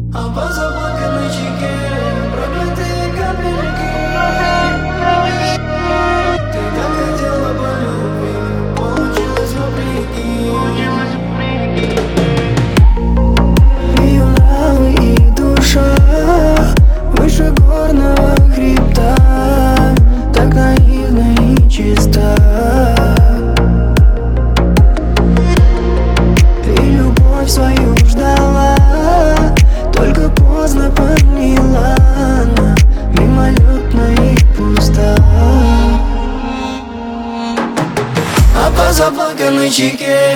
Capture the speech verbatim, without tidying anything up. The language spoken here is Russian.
А по заплаканной щеке проклятые капельки. Ты так хотела по любви, получилось вопреки. Ее нравы и душа выше горного хребта, так наивна и чиста. Ты любовь свою ждала, только поздно поняла она, мимолетна и пуста. А по заплаканной щеке